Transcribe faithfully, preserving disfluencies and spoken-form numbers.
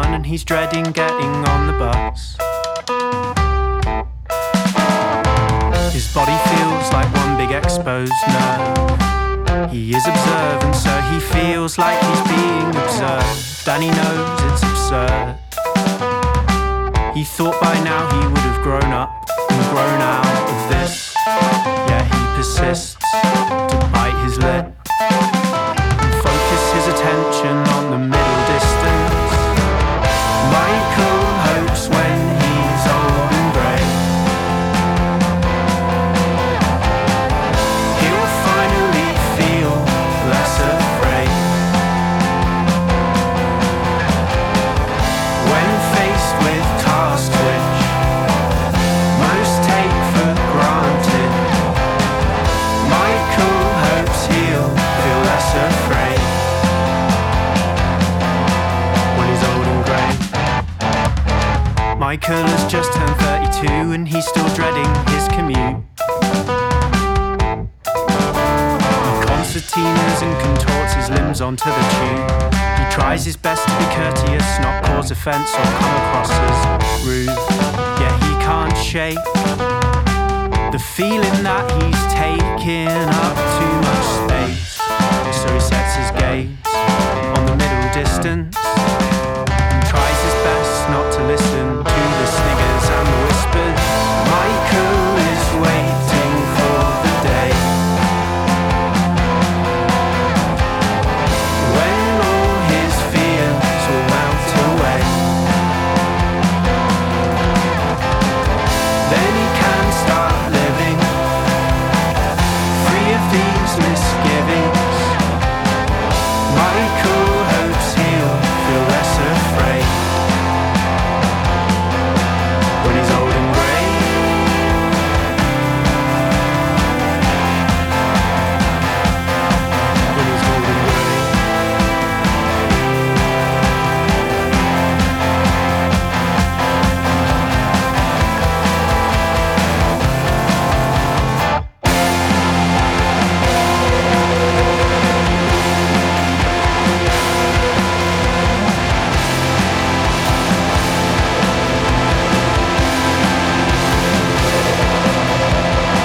thirty-one and he's dreading getting on the bus. His body feels like one big exposed nerve. He is observant, so he feels like he's being observed, and he knows it's absurd. He thought by now he would have grown up and grown out of this, yet he persists to bite his lip and focus his attention on the middle distance. Michael hopes when he's old and grey, he'll finally feel less afraid. When faced with tasks which most take for granted, Michael hopes he'll feel less afraid when he's old and grey. Michael has just turned thirty-two and he's still dreading his commute. He concertinas and contorts his limbs onto the tube. He tries his best to be courteous, not cause offence or come across as rude. Yet he can't shake the feeling that he's taking up too much space. So he sets his gaze on the middle distance.